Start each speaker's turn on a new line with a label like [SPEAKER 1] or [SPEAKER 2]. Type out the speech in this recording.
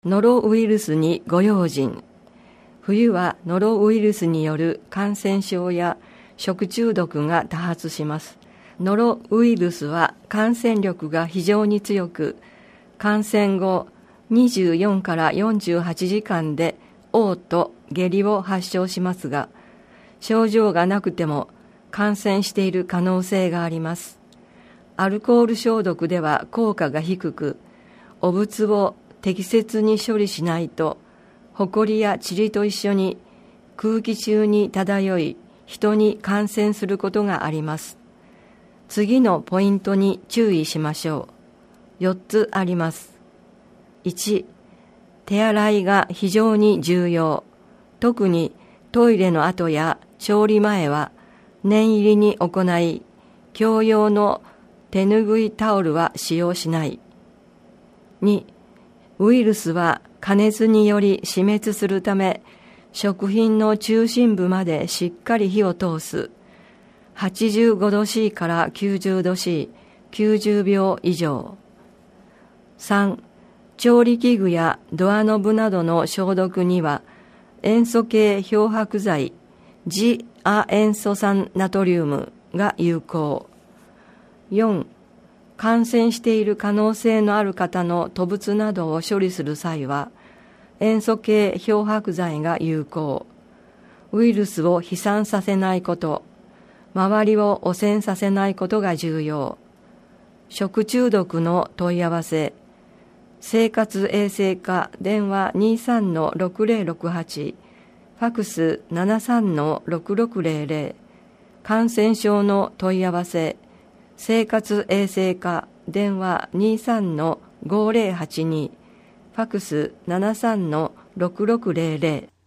[SPEAKER 1] ノロウイルスにご用心。冬はノロウイルスによる感染症や食中毒が多発します。ノロウイルスは感染力が非常に強く、感染後24から48時間で嘔吐、下痢を発症しますが、症状がなくても感染している可能性があります。アルコール消毒では効果が低く、汚物を適切に処理しないと、ホコリや塵と一緒に空気中に漂い、人に感染することがあります。次のポイントに注意しましょう。4つあります。1、手洗いが非常に重要。特にトイレの後や調理前は念入りに行い、共用の手ぬぐいタオルは使用しない。2、ウイルスは加熱により死滅するため、食品の中心部までしっかり火を通す。85度 C から90度 C、90秒以上。3、調理器具やドアノブなどの消毒には、塩素系漂白剤、ジア塩素酸ナトリウムが有効。4、感染している可能性のある方の吐物などを処理する際は、塩素系漂白剤が有効。ウイルスを飛散させないこと、周りを汚染させないことが重要。食中毒の問い合わせ、生活衛生課電話 23-6068、ファクス 73-6600、感染症の問い合わせ、生活衛生課電話 23-5082、ファクス 73-6600。